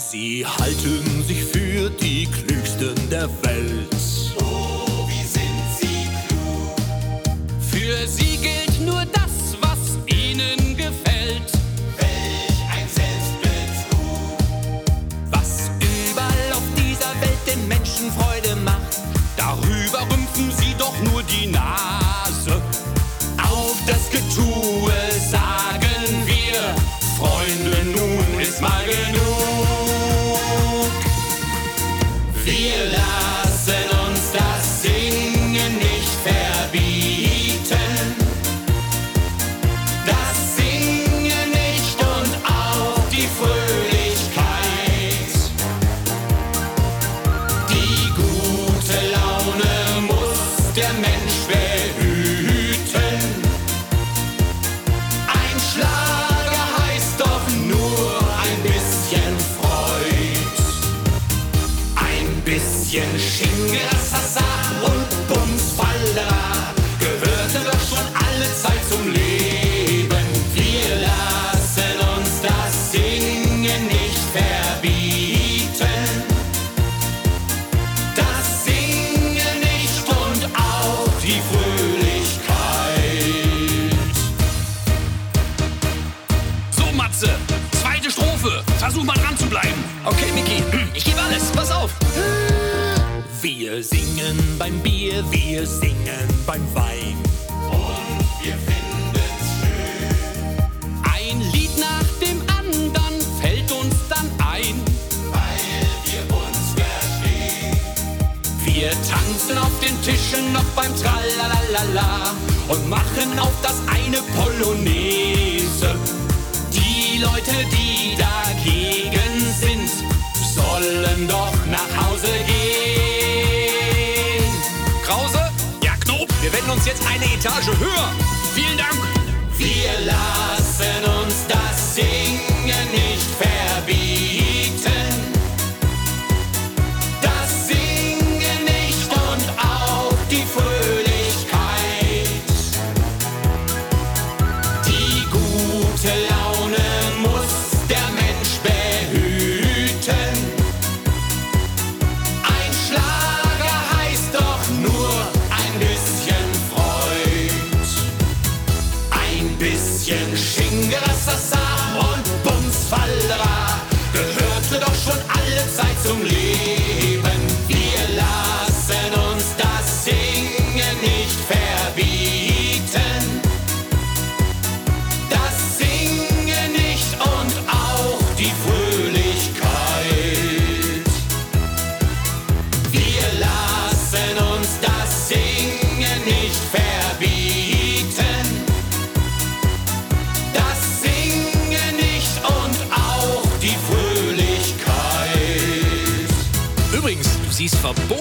Sie halten sich für die Klügsten der Welt. Oh, wie sind sie klug. Für sie gilt nur das, was ihnen gefällt. Welch ein Selbstbetrug. Was überall auf dieser Welt den Menschen Freude macht, darüber rümpfen sie doch nur die Nase. Auf das Getue sagen wir: Freunde, nun ist mal genug. Wir lassen uns das Singen nicht verbieten. Das Singen nicht und auch die Fröhlichkeit. Die gute Laune muss der Mensch behüten. Ein Schlager heißt doch nur ein bisschen Freud. Ein bisschen Schingerasasa und Bumsfallera gehörte doch schon alle Zeit zum Leben. Wir lassen uns das Singen nicht verbieten. Das Singen nicht und auch die Fröhlichkeit. So, Matze, zweite Strophe. Versuch mal dran zu bleiben. Okay, Micky, ich gebe alles. Pass auf. Wir singen beim Bier, wir singen beim Wein. Und wir finden's schön, Ein Lied nach dem anderen fällt uns dann ein. weil wir uns verstehen. Wir tanzen auf den Tischen noch beim Tralalala und machen auf das eine Polonaise. Die Leute, die dagegen sind, sollen doch nach Hause gehen. Krause? Ja, Knob, wir wenden uns jetzt eine Etage höher. Vielen Dank. Wir lassen uns das Singen nicht verbieten. Das Singen nicht und auch die Fröhlichkeit. Die gute Laune muss der Mensch behüten. Ein Schlager heißt doch nur ein bisschen Freud. Ein bisschen Schingerasasa und Bumsfallera gehörte doch schon alle Zeit zum Leben. Wir lassen uns das Singen nicht verbieten. Das Singen nicht und auch die Fröhlichkeit. Wir lassen uns das Singen nicht verbieten. Das Singen nicht und auch die Fröhlichkeit. Übrigens, du siehst verboten